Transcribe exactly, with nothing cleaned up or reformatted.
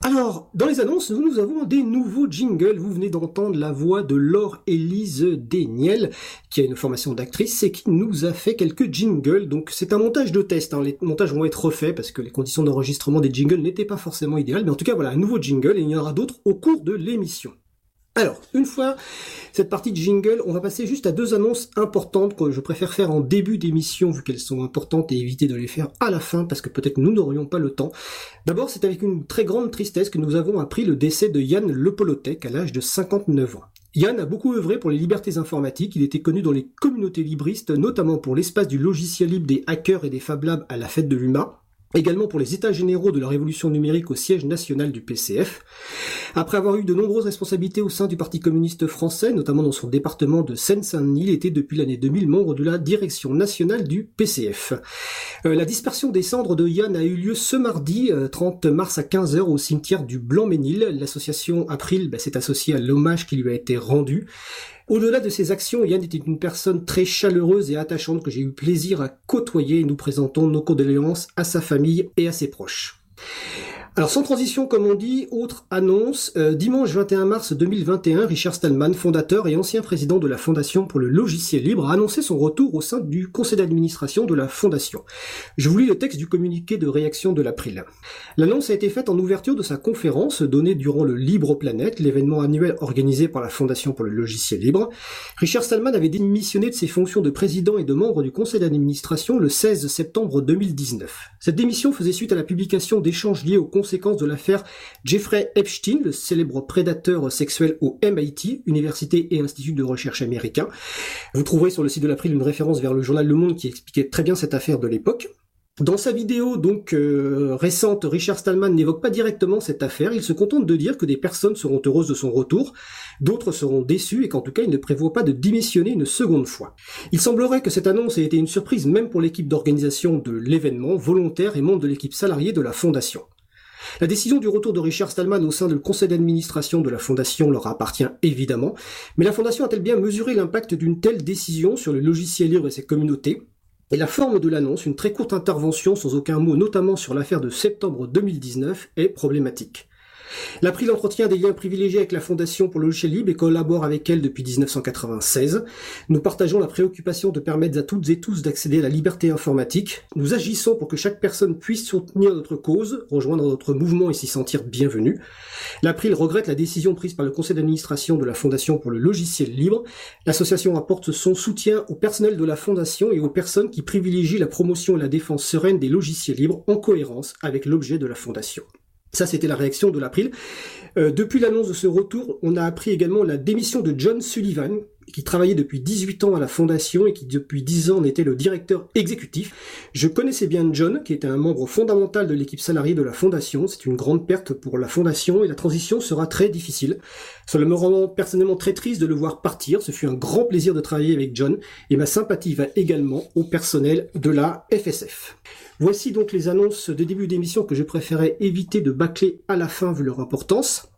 Alors, dans les annonces, nous, nous avons des nouveaux jingles. Vous venez d'entendre la voix de Laure-Élise Desniel, qui a une formation d'actrice et qui nous a fait quelques jingles. Donc c'est un montage de test, hein. Les montages vont être refaits parce que les conditions d'enregistrement des jingles n'étaient pas forcément idéales. Mais en tout cas, voilà, un nouveau jingle et il y en aura d'autres au cours de l'émission. Alors, une fois cette partie de jingle, on va passer juste à deux annonces importantes que je préfère faire en début d'émission vu qu'elles sont importantes et éviter de les faire à la fin parce que peut-être nous n'aurions pas le temps. D'abord, c'est avec une très grande tristesse que nous avons appris le décès de Yann Le Polotec à l'âge de cinquante-neuf ans. Yann a beaucoup œuvré pour les libertés informatiques, il était connu dans les communautés libristes, notamment pour l'espace du logiciel libre des hackers et des Fab Labs à la fête de l'U M A. Également pour les états généraux de la révolution numérique au siège national du P C F. Après avoir eu de nombreuses responsabilités au sein du Parti communiste français, notamment dans son département de Seine-Saint-Denis, il était depuis l'année deux mille membre de la direction nationale du P C F. Euh, la dispersion des cendres de Yann a eu lieu ce mardi, euh, trente mars à quinze heures au cimetière du Blanc-Ménil. L'association April bah, s'est associée à l'hommage qui lui a été rendu. Au-delà de ses actions, Yann était une personne très chaleureuse et attachante que j'ai eu plaisir à côtoyer et nous présentons nos condoléances à sa famille et à ses proches. Alors sans transition comme on dit, autre annonce, euh, dimanche vingt et un mars deux mille vingt et un, Richard Stallman, fondateur et ancien président de la Fondation pour le logiciel libre, a annoncé son retour au sein du conseil d'administration de la Fondation. Je vous lis le texte du communiqué de réaction de l'April. L'annonce a été faite en ouverture de sa conférence donnée durant le Libre Planète, l'événement annuel organisé par la Fondation pour le logiciel libre. Richard Stallman avait démissionné de ses fonctions de président et de membre du conseil d'administration le seize septembre deux mille dix-neuf. Cette démission faisait suite à la publication d'échanges liés au conséquences de l'affaire Jeffrey Epstein, le célèbre prédateur sexuel au M I T, Université et Institut de recherche américain. Vous trouverez sur le site de l'April une référence vers le journal Le Monde qui expliquait très bien cette affaire de l'époque. Dans sa vidéo donc euh, récente, Richard Stallman n'évoque pas directement cette affaire, il se contente de dire que des personnes seront heureuses de son retour, d'autres seront déçues et qu'en tout cas il ne prévoit pas de démissionner une seconde fois. Il semblerait que cette annonce ait été une surprise même pour l'équipe d'organisation de l'événement, volontaire et membre de l'équipe salariée de la Fondation. La décision du retour de Richard Stallman au sein du conseil d'administration de la Fondation leur appartient évidemment, mais la Fondation a-t-elle bien mesuré l'impact d'une telle décision sur le logiciel libre et ses communautés ? Et la forme de l'annonce, une très courte intervention sans aucun mot, notamment sur l'affaire de septembre deux mille dix-neuf, est problématique. L'April entretient des liens privilégiés avec la Fondation pour le logiciel libre et collabore avec elle depuis dix-neuf cent quatre-vingt-seize. Nous partageons la préoccupation de permettre à toutes et tous d'accéder à la liberté informatique. Nous agissons pour que chaque personne puisse soutenir notre cause, rejoindre notre mouvement et s'y sentir bienvenue. L'April regrette la décision prise par le conseil d'administration de la Fondation pour le logiciel libre. L'association apporte son soutien au personnel de la Fondation et aux personnes qui privilégient la promotion et la défense sereine des logiciels libres en cohérence avec l'objet de la Fondation. Ça, c'était la réaction de l'April. Euh, depuis l'annonce de ce retour, on a appris également la démission de John Sullivan, qui travaillait depuis dix-huit ans à la Fondation et qui depuis dix ans en était le directeur exécutif. Je connaissais bien John, qui était un membre fondamental de l'équipe salariée de la Fondation. C'est une grande perte pour la Fondation et la transition sera très difficile. Cela me rend personnellement très triste de le voir partir. Ce fut un grand plaisir de travailler avec John et ma sympathie va également au personnel de la F S F. Voici donc les annonces de début d'émission que je préférais éviter de bâcler à la fin vu leur importance.